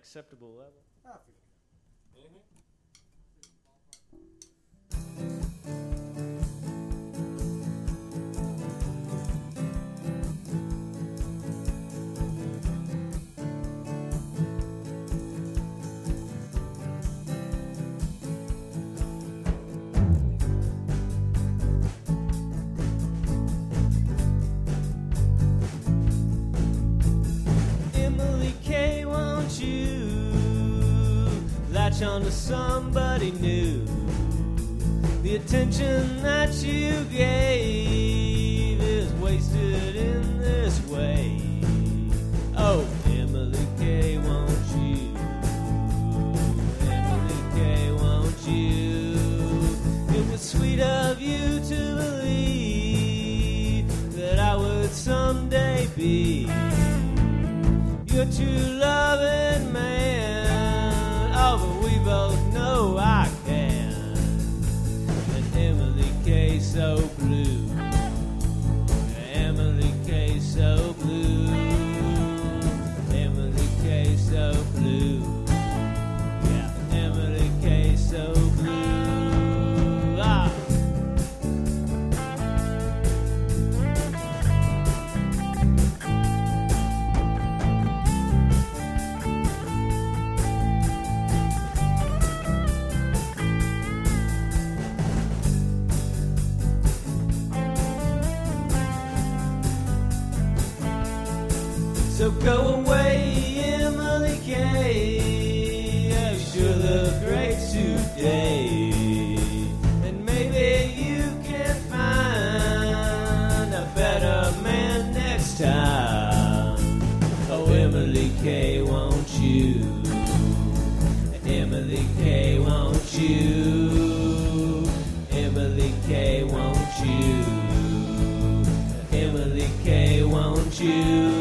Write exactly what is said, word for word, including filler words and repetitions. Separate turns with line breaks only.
acceptable level.
I feel
Mm-hmm.
Emily K, won't you latch on to somebody new? The attention that you gave is wasted in this way. Oh, Emily K, won't you? Emily K, won't you? It was sweet of you to believe that I would someday be your true loving man. Oh, but we both know I can. And Emily K so blue. Emily K so blue. Emily K so blue. Yeah, Emily K so blue. Ah. So go away, Emily K. You sure look great today. And maybe you can find a better man next time. Oh, Emily K, won't you? Emily K, won't you? Emily K, won't you? Emily K, won't you?